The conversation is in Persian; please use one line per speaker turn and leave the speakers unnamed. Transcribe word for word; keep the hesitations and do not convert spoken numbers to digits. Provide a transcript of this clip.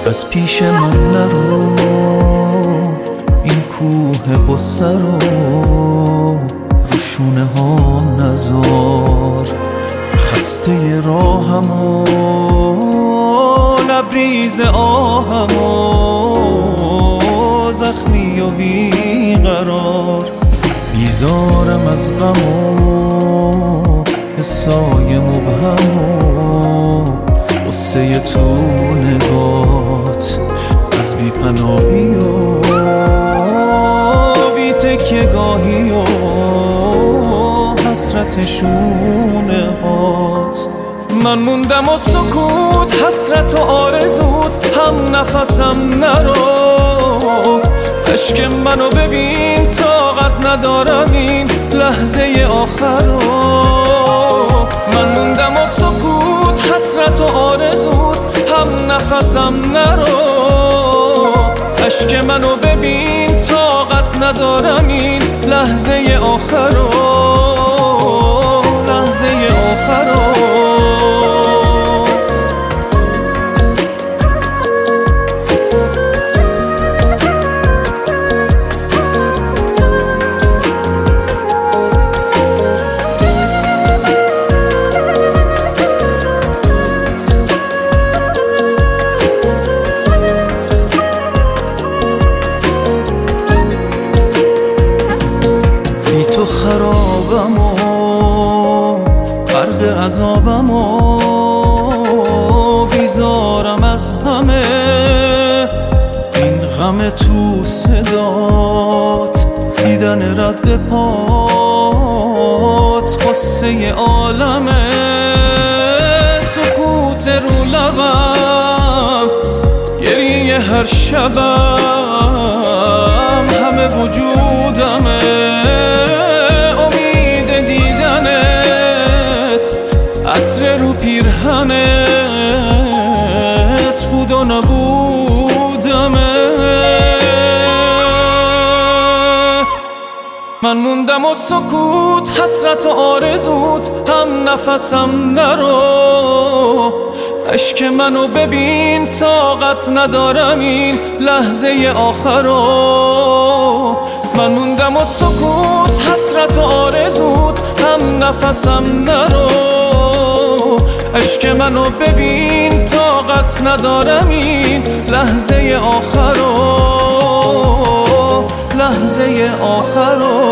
از پیش من نرو، این کوه قصه رو رو شونه ها نذار. خسته راهم و لبریز آهم و زخمی و بیقرار، بیزارم از غم و حسای مبهم و قصه تو نگات، از بی پناهی و بی تکیه گاهی و حسرت شونه هات. من موندم و سکوت، حسرت و آرزود هم نفسم نرو. اشک منو ببین، طاقت ندارم این لحظه آخر رو. من موندم و سکوت، حسرت و آرزود هم نفسم نرو. اشک منو ببین، طاقت ندارم این لحظه آخر رو، لحظه آخر رو. بی تو خرابم و غرق عذابم و بیزارم از همه. این غم تو صدات، دیدن رد پات، قصه عالمه. سکوت رو لبم، گریه هر شبم، همه وجودمه. عطر رو پیرهنت بود و نبودمه. من موندم و سکوت، حسرت و آرزود هم نفسم نرو. اشک منو ببین، طاقت ندارم این لحظه آخر رو. من موندم و سکوت، حسرت و آرزود هم نفسم نرو. اشک منو ببین، طاقت ندارم این لحظه آخر رو، لحظه آخر رو.